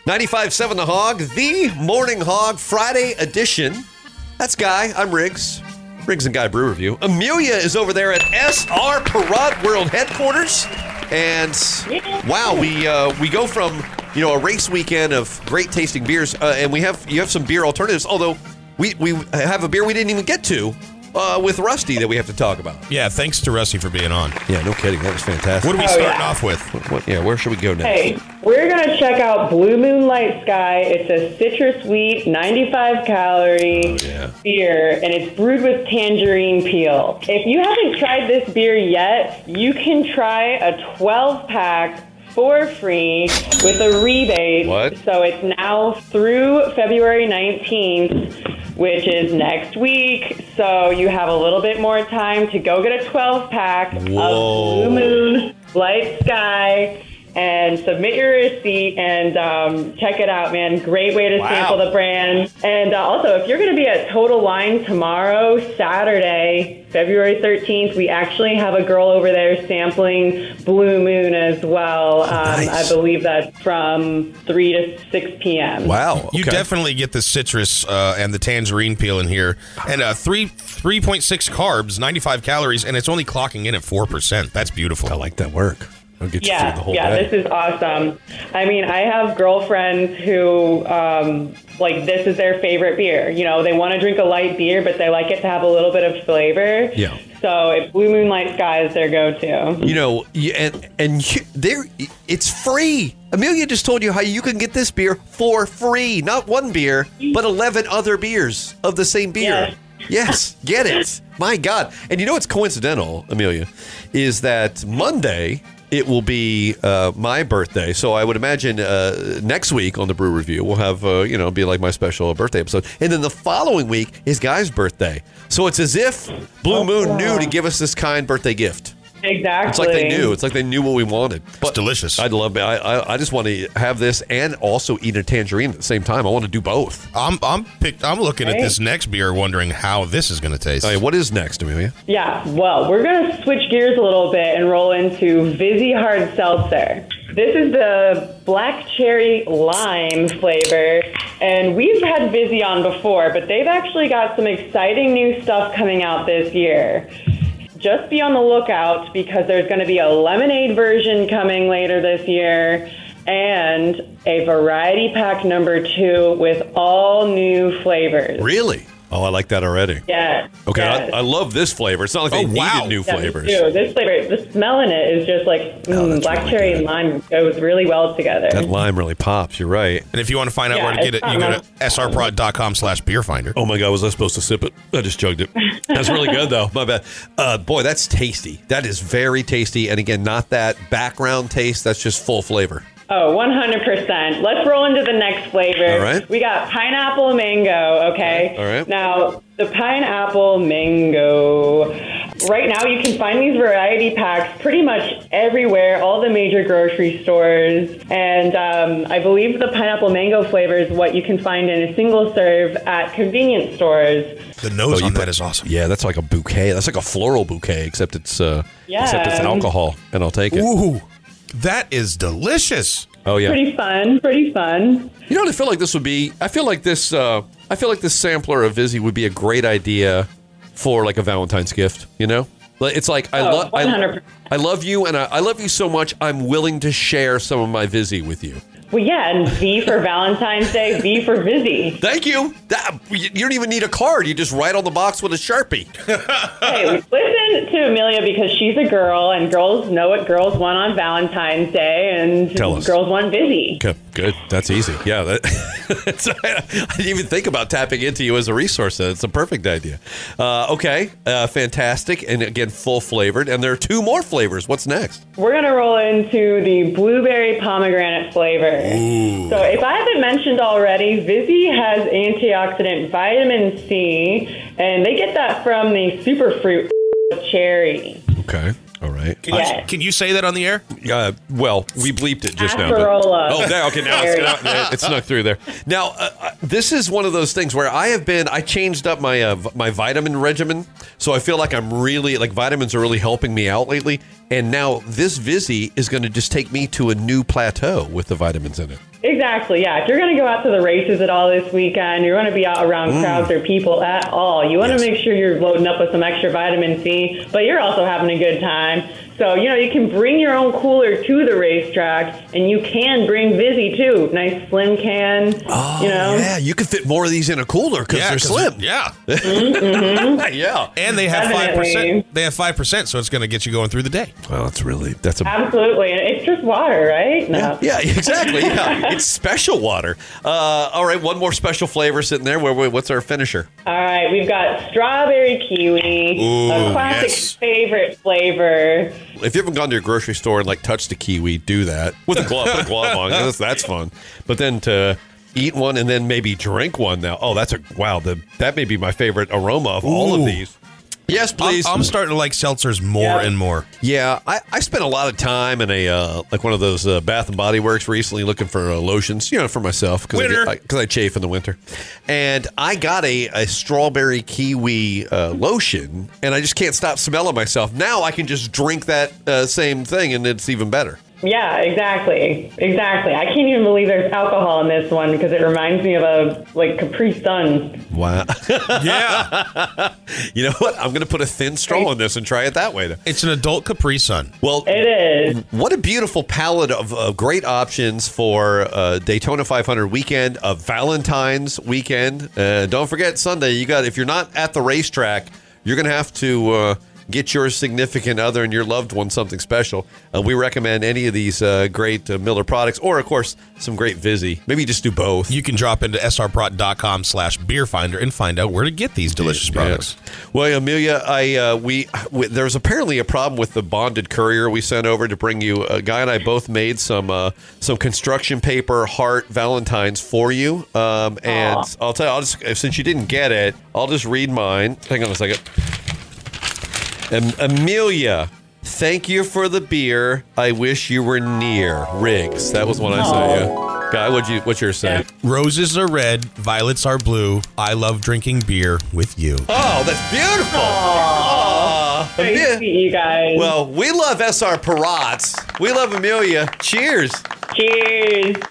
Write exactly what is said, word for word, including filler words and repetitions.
ninety-five point seven The Hog, the Morning Hog Friday edition. That's Guy. I'm Riggs. Riggs and Guy Brew Review. Amelia is over there at S R Perot World Headquarters. And wow, we uh, we go from, you know, a race weekend of great tasting beers, uh, and we have you have some beer alternatives, although we, we have a beer we didn't even get to. Uh, with Rusty that we have to talk about. Yeah, thanks to Rusty for being on. Yeah, no kidding. That was fantastic. What are we Oh, starting yeah. off with? What, what, yeah, where should we go next? Hey, we're going to check out Blue Moon Light Sky. It's a citrus sweet, ninety-five calorie Oh, yeah. beer, and it's brewed with tangerine peel. If you haven't tried this beer yet, you can try a twelve pack for free with a rebate. What? So it's now through February nineteenth, which is next week. So you have a little bit more time to go get a twelve pack of Whoa. Blue Moon Light Sky and submit your receipt and um, check it out, man. Great way to Wow. sample the brand. And uh, also, if you're going to be at Total Wine tomorrow, Saturday, February thirteenth, we actually have a girl over there sampling Blue Moon as well. Um, Nice. I believe that's from three to six p.m. Wow. You okay. definitely get the citrus uh, and the tangerine peel in here. And uh, three, three point six carbs, ninety-five calories, and it's only clocking in at four percent. That's beautiful. I like that work. I'll get you through the Yeah, whole yeah, day. this is awesome. I mean, I have girlfriends who, um, like, this is their favorite beer. You know, they want to drink a light beer, but they like it to have a little bit of flavor. Yeah. So it, Blue Moon Light Sky is their go-to. You know, you- and and you, there, it's free. Amelia just told you how you can get this beer for free. Not one beer, but eleven other beers of the same beer. Yes. Yes, get it. My God. And you know what's coincidental, Amelia, is that Monday it will be uh, my birthday. So I would imagine uh, next week on the Brew Review, we'll have, uh, you know, be like my special birthday episode. And then the following week is Guy's birthday. So it's as if Blue Moon knew to give us this kind birthday gift. Exactly. It's like they knew. It's like they knew what we wanted. It's delicious. I'd love. I, I I just want to have this and also eat a tangerine at the same time. I want to do both. I'm I'm picked, I'm looking at Right. this next beer, wondering how this is going to taste. All right, what is next, Amelia? Yeah, well, we're going to switch gears a little bit and roll into Vizzy Hard Seltzer. This is the black cherry lime flavor, and we've had Vizzy on before, but they've actually got some exciting new stuff coming out this year. Just be on the lookout because there's going to be a lemonade version coming later this year and a variety pack number two with all new flavors. Really? Oh, I like that already. Yes. Okay, yes. I, I love this flavor. It's not like they Oh, wow. needed new Yeah, me flavors. too. This flavor, the smell in it is just like Oh, mm, that's black really cherry good. and lime goes really well together. That lime really pops. You're right. And if you want to find out Yeah, where to get it, it's you go not to srprod.com slash beer finder. Oh my God, was I supposed to sip it? I just chugged it. That's really good though. My bad. Uh, boy, that's tasty. That is very tasty. And again, not that background taste. That's just full flavor. Oh, one hundred percent. Let's roll into the next flavor. All right. We got pineapple mango, okay? All right. Now, the pineapple mango, right now you can find these variety packs pretty much everywhere, all the major grocery stores. And um, I believe the pineapple mango flavor is what you can find in a single serve at convenience stores. The nose Oh, you on put- that is awesome. Yeah, that's like a bouquet. That's like a floral bouquet, except it's uh, Yeah. except it's alcohol, and I'll take it. Ooh, that is delicious. Oh yeah. Pretty fun, pretty fun. You know what I feel like this would be? I feel like this. Uh, I feel like this sampler of Vizzy would be a great idea for like a Valentine's gift. You know, Like, it's like I Oh, love one hundred percent. I, I love you, and I, I love you so much. I'm willing to share some of my Vizzy with you. Well, yeah, and V for Valentine's Day, V for Vizzy. Thank you. That, you don't even need a card. You just write on the box with a Sharpie. Hey, listen to Amelia because she's a girl, and girls know what girls want on Valentine's Day, and Tell us. girls want Vizzy. Okay, good. That's easy. Yeah, that, that's, I didn't even think about tapping into you as a resource. It's a perfect idea. Uh, okay, uh, fantastic, and again, full flavored. And there are two more flavors. What's next? We're going to roll into the blueberry pomegranate flavor. Ooh. So if I haven't mentioned already, Vizzy has antioxidant vitamin C, and they get that from the superfruit cherry. Okay. All right. Can, you, Yes. can you say that on the air? Uh, well, we bleeped it just now. but- Acerola. Oh, there, okay, now it's, now it snuck through there. Now, uh, uh, this is one of those things where I have been, I changed up my uh, v- my vitamin regimen, so I feel like I'm really, like vitamins are really helping me out lately, and now this Vizzy is going to just take me to a new plateau with the vitamins in it. Exactly, yeah. If you're going to go out to the races at all this weekend, you're going to be out around mm. crowds or people at all, you want yes. to make sure you're loading up with some extra vitamin C, but you're also having a good time. So, you know, you can bring your own cooler to the racetrack, and you can bring Vizzy, too. Nice slim can, oh, you know. Yeah, you can fit more of these in a cooler because yeah, they're slim. Yeah. Mm-hmm. yeah. And they have Definitely. five percent. They have five percent, so it's going to get you going through the day. Well, that's really, that's a... Absolutely. And it's just water, right? No. Yeah, yeah exactly. Yeah. It's special water. Uh, all right, one more special flavor sitting there. What's our finisher? All right, we've got strawberry kiwi, Ooh, a classic yes. favorite flavor. If you haven't gone to a grocery store and like touched a kiwi, do that with a glove, put a glove on. That's, that's fun. But then to eat one and then maybe drink one now. Oh, that's a wow. The, that may be my favorite aroma of Ooh. all of these. Yes, please. I'm, I'm starting to like seltzers more yeah. and more. Yeah, I, I spent a lot of time in a uh, like one of those uh, Bath and Body Works recently looking for uh, lotions, you know, for myself because I, I, I chafe in the winter. And I got a, a strawberry kiwi uh, lotion, and I just can't stop smelling myself. Now I can just drink that uh, same thing, and it's even better. Yeah, exactly. Exactly. I can't even believe there's alcohol in this one because it reminds me of a, like, Capri Sun. Wow. Yeah. You know what? I'm going to put a thin straw in this and try it that way. It's an adult Capri Sun. Well, it is. What a beautiful palette of uh, great options for uh, Daytona five hundred weekend, of Valentine's weekend. Uh, don't forget Sunday. You got if you're not at the racetrack, you're going to have to uh, get your significant other and your loved one something special. Uh, we recommend any of these uh, great uh, Miller products, or of course some great Vizzy. Maybe just do both. You can drop into srprot.com slash beer finder and find out where to get these delicious yeah. products. Well, Amelia, I uh, we, we there was apparently a problem with the bonded courier we sent over to bring you. A guy and I both made some uh, some construction paper heart Valentines for you, um, and Aww. I'll tell you, I'll just, since you didn't get it, I'll just read mine. Hang on a second. Um, Amelia, thank you for the beer. I wish you were near. Riggs. That was one I saw you. Guy, what'd you, what's yours say? Roses are red, violets are blue. I love drinking beer with you. Oh, that's beautiful. Aww. Aww. Nice to meet you guys. Well, we love S R Parrots. We love Amelia. Cheers. Cheers.